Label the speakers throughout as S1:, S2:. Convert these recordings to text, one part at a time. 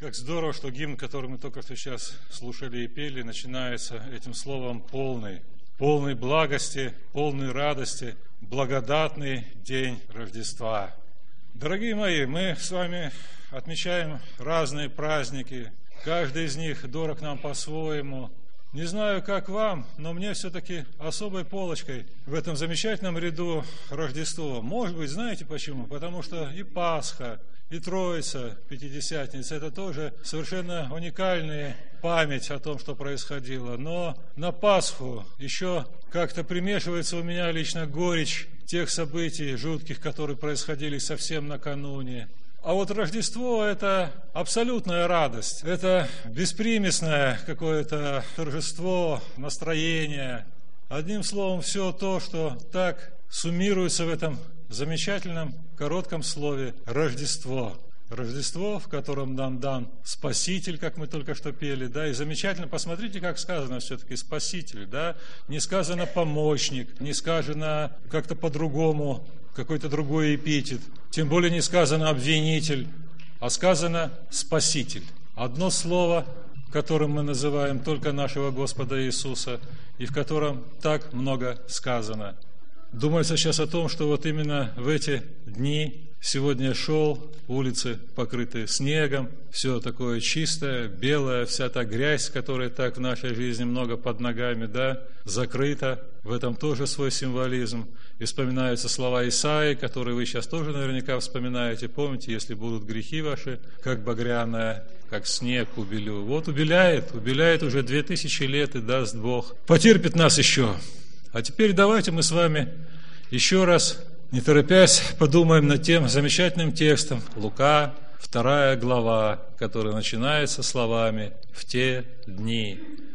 S1: Как здорово, что гимн, который мы только что сейчас слушали и пели, начинается этим словом «полный». Полный благости, полный радости, благодатный день Рождества. Дорогие мои, мы с вами отмечаем разные праздники. Каждый из них дорог нам по-своему. Не знаю, как вам, но мне все-таки особой полочкой в этом замечательном ряду Рождество. Может быть, знаете почему? Потому что и Пасха, и Троица, Пятидесятница – это тоже совершенно уникальная память о том, что происходило. Но на Пасху еще как-то примешивается у меня лично горечь тех событий жутких, которые происходили совсем накануне. А вот Рождество – это абсолютная радость, это беспримесное какое-то торжество, настроение. Одним словом, все то, что так суммируется в этом замечательном коротком слове «Рождество». Рождество, в котором нам дан Спаситель, как мы только что пели, да, и замечательно, посмотрите, как сказано все-таки Спаситель, да, не сказано помощник, не сказано как-то по-другому, какой-то другой эпитет, тем более не сказано обвинитель, а сказано Спаситель. Одно слово, которым мы называем только нашего Господа Иисуса, и в котором так много сказано. Думается сейчас о том, что вот именно в эти дни сегодня я шел, улицы покрыты снегом, все такое чистое, белое, вся та грязь, которая так в нашей жизни много под ногами, да, закрыта. В этом тоже свой символизм. И вспоминаются слова Исаии, которые вы сейчас тоже наверняка вспоминаете. Помните, если будут грехи ваши, как багряная, как снег убелю. Вот убеляет уже 2000 лет, и даст Бог. Потерпит нас еще. А теперь давайте мы с вами еще раз, не торопясь, подумаем над тем замечательным текстом Лука, 2 глава, который начинается словами «В те дни».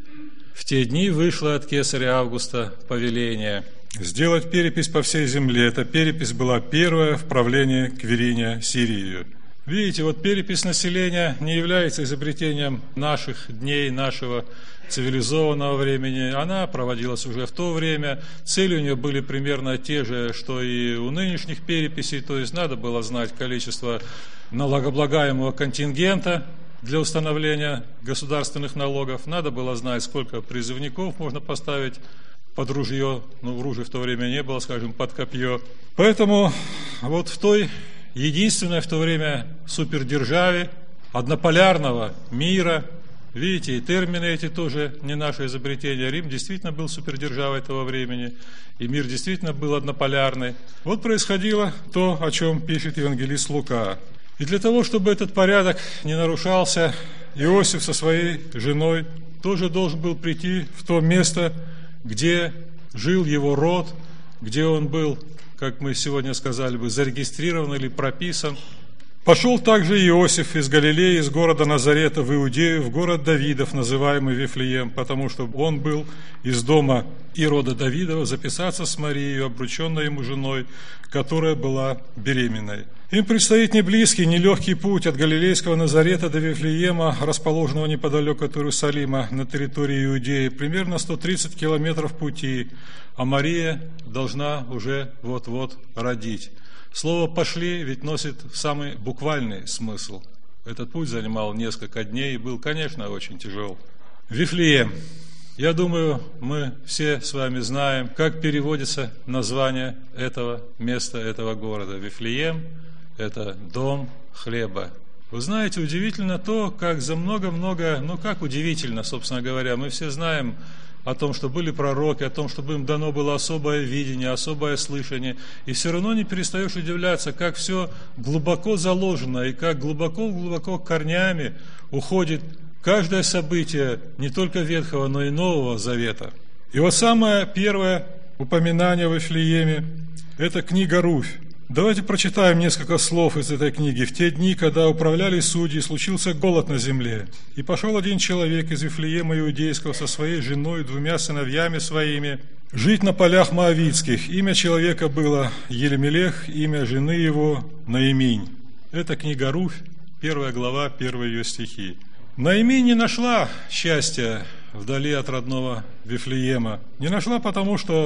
S1: В те дни вышло от кесаря Августа повеление сделать перепись по всей земле. Эта перепись была первая в правлении Квириния Сирии. Видите, вот перепись населения не является изобретением наших дней, нашего цивилизованного времени. Она проводилась уже в то время. Цели у нее были примерно те же, что и у нынешних переписей. То есть надо было знать количество налогооблагаемого контингента для установления государственных налогов. Надо было знать, сколько призывников можно поставить под ружье. Ну, ружья в то время не было, скажем, под копье. Поэтому вот в той единственной в то время супердержаве однополярного мира, видите, и термины эти тоже не наше изобретение. Рим действительно был супердержавой того времени, и мир действительно был однополярный. Вот происходило то, о чем пишет евангелист Лука. И для того, чтобы этот порядок не нарушался, Иосиф со своей женой тоже должен был прийти в то место, где жил его род, где он был, как мы сегодня сказали бы, зарегистрирован или прописан. Пошел также Иосиф из Галилеи, из города Назарета в Иудею, в город Давидов, называемый Вифлеем, потому что он был из дома Ирода Давидова, записаться с Марией, обрученной ему женой, которая была беременной. Им предстоит не близкий, не легкий путь от Галилейского Назарета до Вифлеема, расположенного неподалеку от Иерусалима на территории Иудеи, примерно 130 километров пути, а Мария должна уже вот-вот родить. Слово «пошли» ведь носит самый буквальный смысл. Этот путь занимал несколько дней и был, конечно, очень тяжел. Вифлеем. Я думаю, мы все с вами знаем, как переводится название этого места, этого города. Вифлеем – это дом хлеба. Вы знаете, удивительно то, как за много-много, как удивительно, собственно говоря, мы все знаем о том, что были пророки, о том, чтобы им дано было особое видение, особое слышание. И все равно не перестаешь удивляться, как все глубоко заложено, и как глубоко-глубоко корнями уходит каждое событие не только Ветхого, но и Нового Завета. И вот самое первое упоминание в Вифлееме – это книга Руфь. Давайте прочитаем несколько слов из этой книги. «В те дни, когда управляли судьи, случился голод на земле. И пошел один человек из Вифлеема Иудейского со своей женой и 2 сыновьями своими жить на полях Моавитских. Имя человека было Елемелех, имя жены его Наиминь». Это книга Руфь, 1 глава, 1 ее стихи. Наиминь не нашла счастья вдали от родного Вифлеема. Не нашла потому, что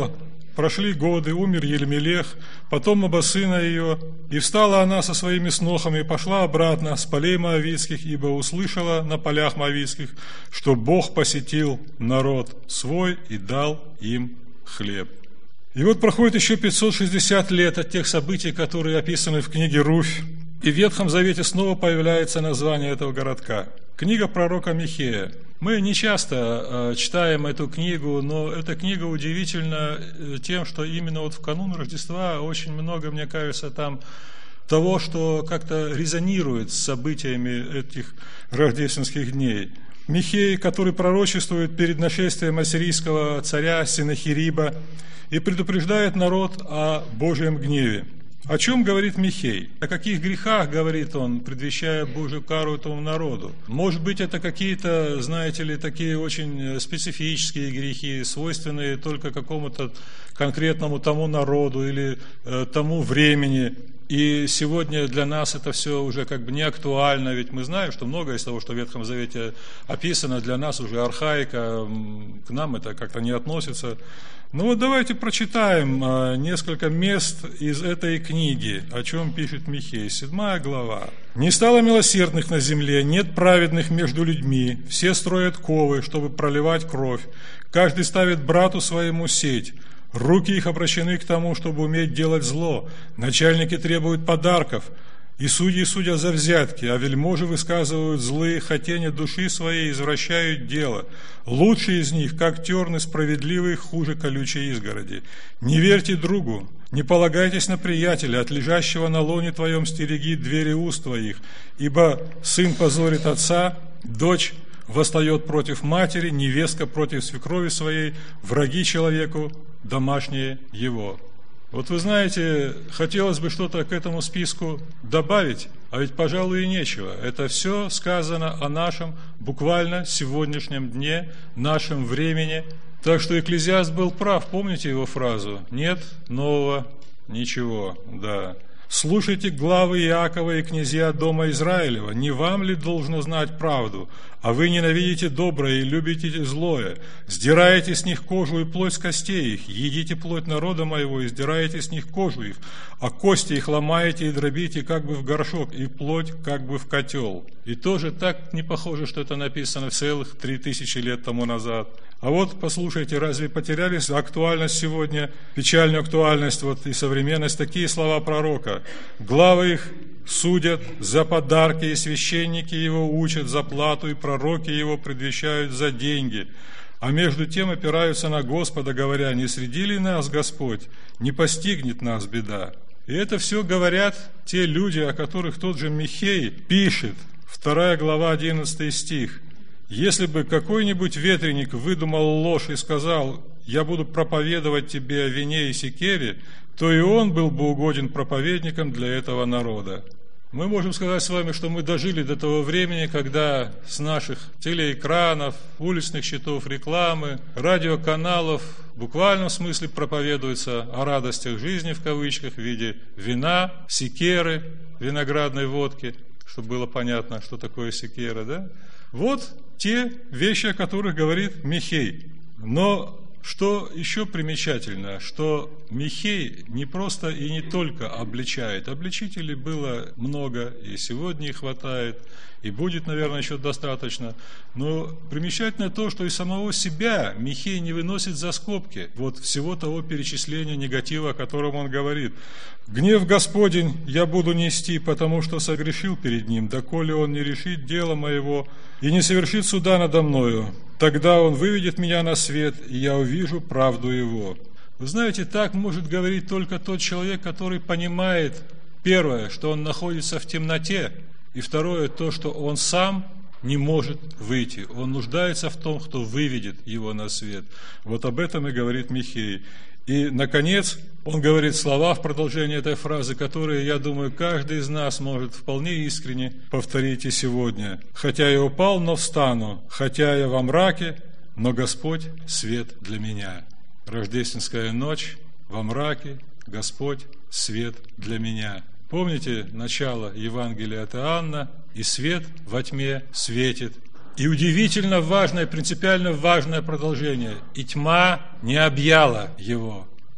S2: Прошли годы, умер Елемелех, потом оба сына ее, и встала она со своими снохами и пошла обратно с полей моавитских, ибо услышала на полях моавитских, что Бог посетил народ свой и дал им хлеб. И вот проходит еще 560 лет от тех событий, которые описаны в книге Руфь, и в Ветхом Завете снова появляется название этого городка. Книга пророка Михея. Мы не часто читаем эту книгу, но эта книга удивительна тем, что именно вот в канун Рождества очень много, мне кажется, там того, что как-то резонирует с событиями этих рождественских дней. Михей, который пророчествует перед нашествием ассирийского царя Сенахериба и предупреждает народ о Божьем гневе. О чем говорит Михей? О каких грехах говорит он, предвещая Божью кару этому народу? Может быть, это какие-то, знаете ли, такие очень специфические грехи, свойственные только какому-то конкретному тому народу или тому времени. И сегодня для нас это все уже как бы не актуально, ведь мы знаем, что многое из того, что в Ветхом Завете описано, для нас уже архаика, к нам это как-то не относится. Ну вот давайте прочитаем несколько мест из этой книги, о чем пишет Михей. 7 глава. «Не стало милосердных на земле, нет праведных между людьми, все строят ковы, чтобы проливать кровь, каждый ставит брату своему сеть». Руки их обращены к тому, чтобы уметь делать зло. Начальники требуют подарков, и судьи судят за взятки, а вельможи высказывают злые хотения души своей, извращают дело. Лучшие из них, как терны справедливые, хуже колючей изгороди. Не верьте другу, не полагайтесь на приятеля, от лежащего на лоне твоем стереги двери уст твоих, ибо сын позорит отца, дочь восстает против матери, невестка против свекрови своей, враги человеку домашние его». Вот вы знаете, хотелось бы что-то к этому списку добавить, а ведь, пожалуй, и нечего. Это все сказано о нашем буквально сегодняшнем дне, нашем времени. Так что Экклезиаст был прав, помните его фразу? «Нет нового ничего», да. «Слушайте главы Иакова и князья дома Израилева, не вам ли должно знать правду? А вы ненавидите доброе и любите злое, сдираете с них кожу и плоть с костей их, едите плоть народа моего и сдираете с них кожу их, а кости их ломаете и дробите как бы в горшок, и плоть как бы в котел». И тоже так не похоже, что это написано целых 3000 лет тому назад. А вот, послушайте, разве потерялись актуальность сегодня, печальную актуальность вот и современность, такие слова пророка? «Главы их судят за подарки, и священники его учат за плату, и пророки его предвещают за деньги. А между тем опираются на Господа, говоря: не среди ли нас Господь, не постигнет нас беда». И это все говорят те люди, о которых тот же Михей пишет, 2 глава, 11 стих. «Если бы какой-нибудь ветреник выдумал ложь и сказал: я буду проповедовать тебе о вине и секере, то и он был бы угоден проповедником для этого народа». Мы можем сказать с вами, что мы дожили до того времени, когда с наших телеэкранов, уличных щитов рекламы, радиоканалов в буквальном смысле проповедуется о радостях жизни, в кавычках, в виде вина, секеры, виноградной водки, чтобы было понятно, что такое секера, да? Вот те вещи, о которых говорит Михей. Но что еще примечательно, что Михей не просто и не только обличает. Обличителей было много, и сегодня их хватает, и будет, наверное, еще достаточно. Но примечательно то, что и самого себя Михей не выносит за скобки вот всего того перечисления негатива, о котором он говорит. «Гнев Господень я буду нести, потому что согрешил перед Ним, доколе Он не решит дело моего и не совершит суда надо мною. Тогда Он выведет меня на свет, и я увижу правду Его». Вы знаете, так может говорить только тот человек, который понимает, первое, что он находится в темноте, и второе, то, что он сам не может выйти. Он нуждается в том, кто выведет его на свет. Вот об этом и говорит Михей. И, наконец, он говорит слова в продолжении этой фразы, которые, я думаю, каждый из нас может вполне искренне повторить и сегодня. «Хотя я упал, но встану, хотя я во мраке, но Господь – свет для меня». Рождественская ночь, во мраке, Господь – свет для меня. Помните начало Евангелия от Иоанна? «И свет во тьме светит». И удивительно важное, принципиально важное продолжение. «И тьма не объяла его».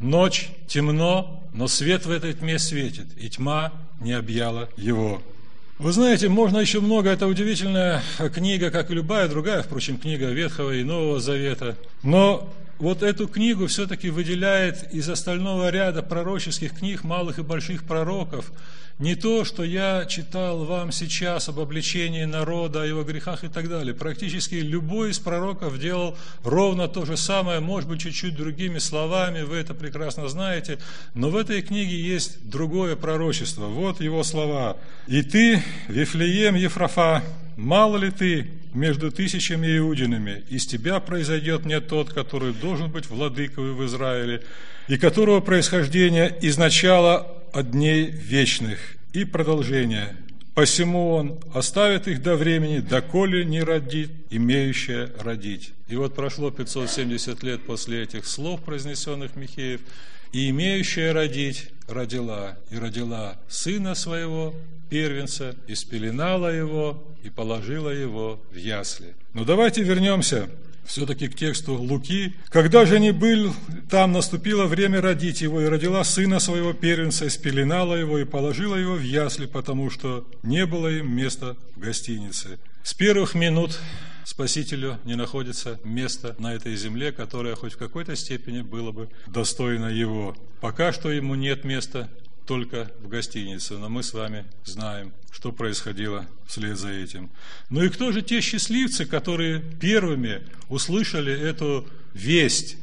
S1: Ночь, темно, но свет в этой тьме светит, и тьма не объяла его. Вы знаете, можно еще много, это удивительная книга, как и любая другая, впрочем, книга Ветхого и Нового Завета. Но вот эту книгу все-таки выделяет из остального ряда пророческих книг малых и больших пророков не то, что я читал вам сейчас об обличении народа, о его грехах и так далее. Практически любой из пророков делал ровно то же самое, может быть, чуть-чуть другими словами, вы это прекрасно знаете, но в этой книге есть другое пророчество. Вот его слова. «И ты, Вифлеем Ефрафа, мало ли ты между тысячами иудинами, из тебя произойдет мне тот, который должен быть владыкой в Израиле, и которого происхождение из начала от дней вечных и продолжение. Посему он оставит их до времени, доколе не родит имеющее родить». И вот прошло 570 лет после этих слов, произнесенных Михеев, и имеющая родить родила, и родила сына своего, первенца, и спеленала его, и положила его в ясли. Но давайте вернемся все-таки к тексту Луки. «Когда же не был, там наступило время родить его, и родила сына своего первенца, и спеленала его, и положила его в ясли, потому что не было им места в гостинице». С первых минут Спасителю не находится места на этой земле, которое хоть в какой-то степени было бы достойно его. Пока что ему нет места только в гостинице, но мы с вами знаем, что происходило вслед за этим. Ну и кто же те счастливцы, которые первыми услышали эту весть,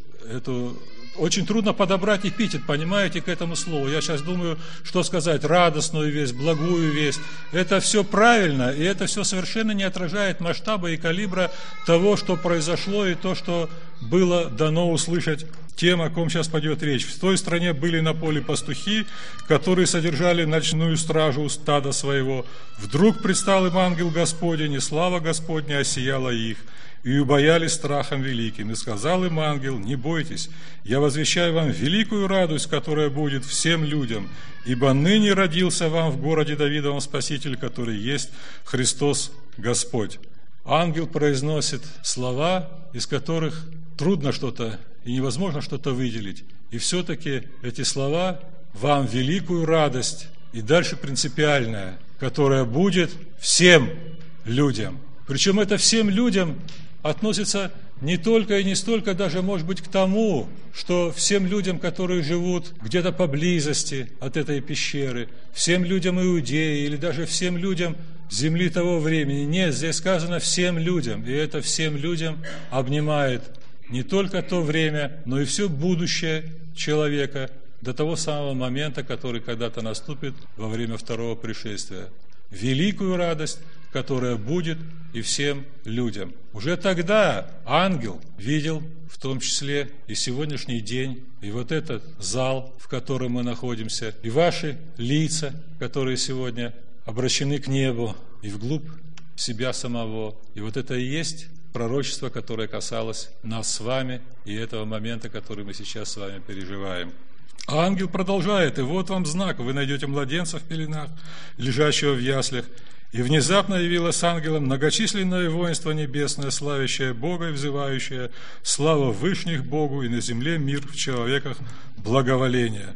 S1: очень трудно подобрать эпитет, понимаете, к этому слову. Я сейчас думаю, что сказать, радостную весть, благую весть. Это все правильно, и это все совершенно не отражает масштаба и калибра того, что произошло, и то, что было дано услышать тем, о ком сейчас пойдет речь. В той стране были на поле пастухи, которые содержали ночную стражу у стада своего. Вдруг предстал им ангел Господень, и слава Господня осияла их. И убоялись страхом великим. И сказал им ангел: не бойтесь, я возвещаю вам великую радость, которая будет всем людям, ибо ныне родился вам в городе Давидовом Спаситель, который есть Христос Господь. Ангел произносит слова, из которых трудно что-то и невозможно что-то выделить. И все-таки эти слова вам великую радость, и дальше принципиальная, которая будет всем людям. Причем это всем людям относится не только и не столько даже, может быть, к тому, что всем людям, которые живут где-то поблизости от этой пещеры, всем людям Иудеи или даже всем людям земли того времени. Нет, здесь сказано всем людям, и это всем людям обнимает не только то время, но и все будущее человека до того самого момента, который когда-то наступит во время второго пришествия. Великую радость, которая будет и всем людям. Уже тогда ангел видел, в том числе и сегодняшний день, и вот этот зал, в котором мы находимся, и ваши лица, которые сегодня обращены к небу и вглубь себя самого. И вот это и есть пророчество, которое касалось нас с вами и этого момента, который мы сейчас с вами переживаем. А ангел продолжает: и вот вам знак, вы найдете младенца в пеленах, лежащего в яслях. И внезапно явилось ангелом многочисленное воинство небесное, славящее Бога и взывающее: слава вышних Богу, и на земле мир в человеках благоволение.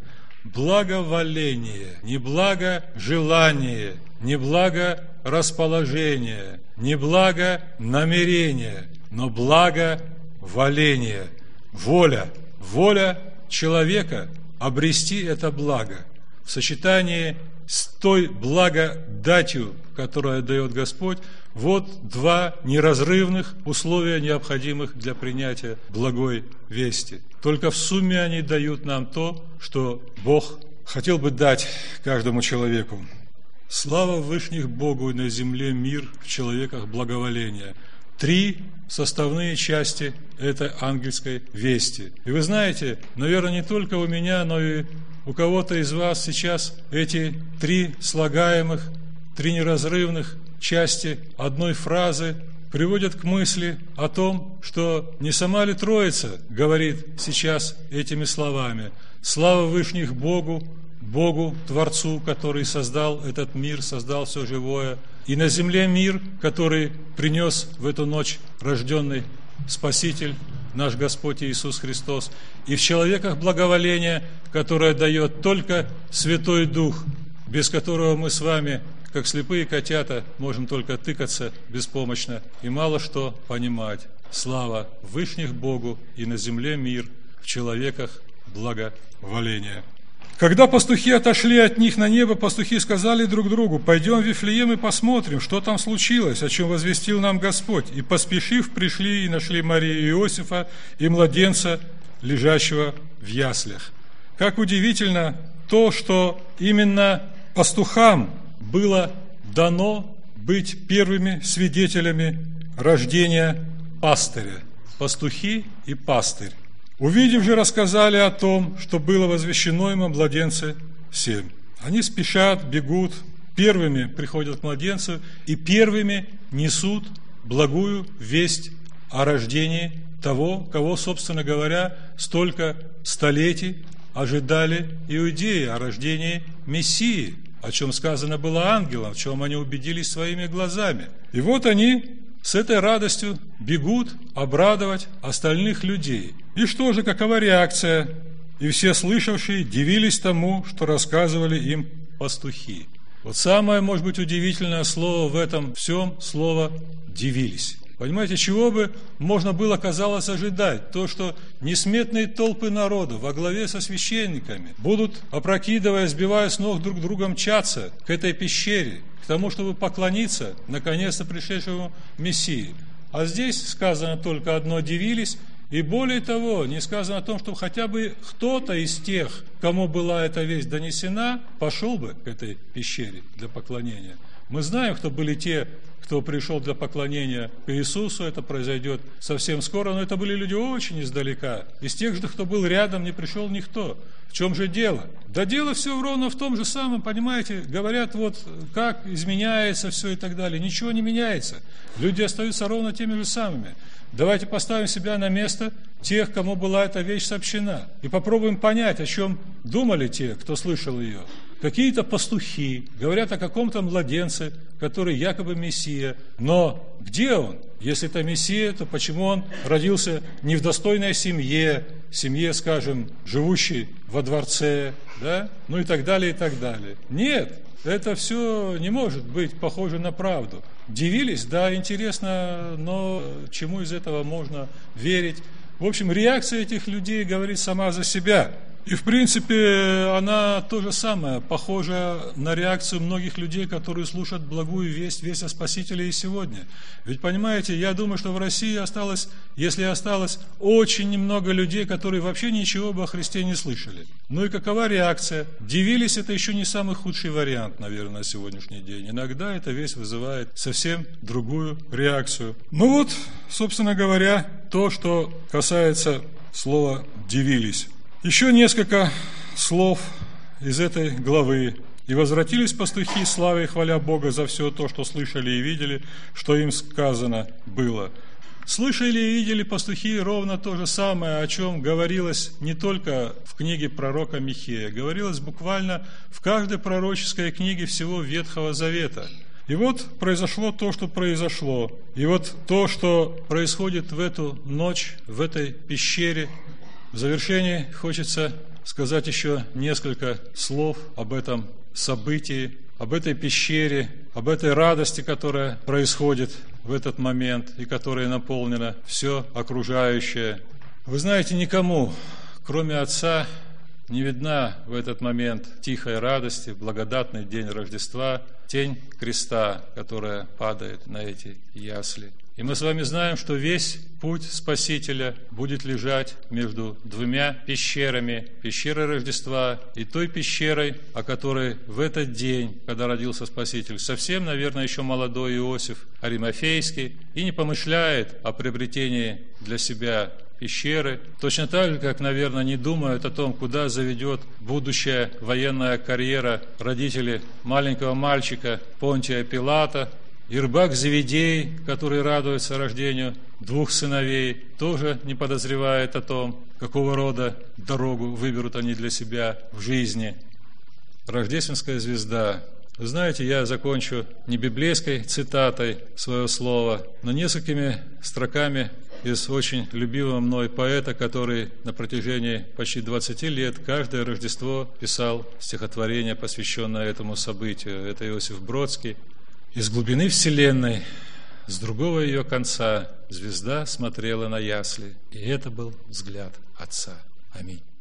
S1: Благоволение, не благожелание, не благорасположение, не благонамерение, но благоволение. Воля человека обрести это благо в сочетании с той благодатью, которую дает Господь. Вот два неразрывных условия, необходимых для принятия благой вести. Только в сумме они дают нам то, что Бог хотел бы дать каждому человеку. Слава вышних Богу, и на земле мир в человеках благоволение. Три составные части этой ангельской вести. И вы знаете, наверное, не только у меня, но и у кого-то из вас сейчас эти три слагаемых, три неразрывных части одной фразы приводят к мысли о том, что не сама ли Троица говорит сейчас этими словами: слава вышних Богу, Богу, Творцу, который создал этот мир, создал все живое, и на земле мир, который принес в эту ночь рожденный Спаситель, наш Господь Иисус Христос, и в человеках благоволение, которое дает только Святой Дух, без которого мы с вами, как слепые котята, можем только тыкаться беспомощно и мало что понимать. Слава Вышних Богу и на земле мир, в человеках благоволение. Когда пастухи отошли от них на небо, пастухи сказали друг другу: «Пойдем в Вифлеем и посмотрим, что там случилось, о чем возвестил нам Господь». И, поспешив, пришли и нашли Марию и Иосифа и младенца, лежащего в яслях. Как удивительно то, что именно пастухам было дано быть первыми свидетелями рождения пастыря. Пастухи и пастырь. Увидев же, рассказали о том, что было возвещено им о младенце всем. Они спешат, бегут, первыми приходят к младенцу и первыми несут благую весть о рождении того, кого, собственно говоря, столько столетий ожидали иудеи, о рождении Мессии, о чем сказано было ангелам, в чем они убедились своими глазами. И вот они с этой радостью бегут обрадовать остальных людей. И что же, какова реакция? И все слышавшие дивились тому, что рассказывали им пастухи. Вот самое, может быть, удивительное слово в этом всем слово «дивились». Понимаете, чего бы можно было, казалось, ожидать? То, что несметные толпы народа во главе со священниками будут, опрокидывая, сбивая с ног друг друга, мчаться к этой пещере, к тому, чтобы поклониться наконец-то пришедшему Мессии. А здесь сказано только одно: дивились, и более того, не сказано о том, что хотя бы кто-то из тех, кому была эта весть донесена, пошел бы к этой пещере для поклонения. Мы знаем, кто были те, кто пришел для поклонения к Иисусу, это произойдет совсем скоро, но это были люди очень издалека. Из тех же, кто был рядом, не пришел никто. В чем же дело? Да дело все ровно в том же самом, понимаете, говорят, вот как изменяется все и так далее. Ничего не меняется. Люди остаются ровно теми же самыми. Давайте поставим себя на место тех, кому была эта вещь сообщена, и попробуем понять, о чем думали те, кто слышал ее. Какие-то пастухи говорят о каком-то младенце, который якобы Мессия. Но где он? Если это Мессия, то почему он родился не в достойной семье, скажем, живущей во дворце, да? Ну и так далее, и так далее. Нет, это все не может быть похоже на правду. Дивились, да, интересно, но чему из этого можно верить? В общем, реакция этих людей говорит сама за себя. И, в принципе, она то же самое, похожа на реакцию многих людей, которые слушают благую весть о Спасителе и сегодня. Ведь, понимаете, я думаю, что в России осталось, если осталось, очень немного людей, которые вообще ничего бы о Христе не слышали. Ну и какова реакция? Дивились — это еще не самый худший вариант, наверное, на сегодняшний день. Иногда эта весть вызывает совсем другую реакцию. Ну вот, собственно говоря, то, что касается слова «дивились». Еще несколько слов из этой главы. «И возвратились пастухи, славя и хваля Бога за все то, что слышали и видели, что им сказано было». Слышали и видели пастухи ровно то же самое, о чем говорилось не только в книге пророка Михея, говорилось буквально в каждой пророческой книге всего Ветхого Завета. И вот произошло то, что произошло. И вот то, что происходит в эту ночь, в этой пещере. В завершении хочется сказать еще несколько слов об этом событии, об этой пещере, об этой радости, которая происходит в этот момент и которая наполнена все окружающее. Вы знаете, никому, кроме Отца, не видна в этот момент тихой радости, благодатный день Рождества, тень креста, которая падает на эти ясли. И мы с вами знаем, что весь путь Спасителя будет лежать между двумя пещерами, пещерой Рождества и той пещерой, о которой в этот день, когда родился Спаситель, совсем, наверное, еще молодой Иосиф Аримафейский и не помышляет о приобретении для себя пещеры, точно так же, как, наверное, не думают о том, куда заведет будущая военная карьера родителей маленького мальчика Понтия Пилата. И рыбак Зеведей, который радуется рождению двух сыновей, тоже не подозревает о том, какого рода дорогу выберут они для себя в жизни. Рождественская звезда Вы знаете, я закончу не библейской цитатой свое слово, но несколькими строками из очень любимого мной поэта, который на протяжении почти 20 лет каждое Рождество писал стихотворение, посвященное этому событию. Это Иосиф Бродский. «Из глубины вселенной, с другого ее конца, звезда смотрела на ясли, и это был взгляд Отца». Аминь.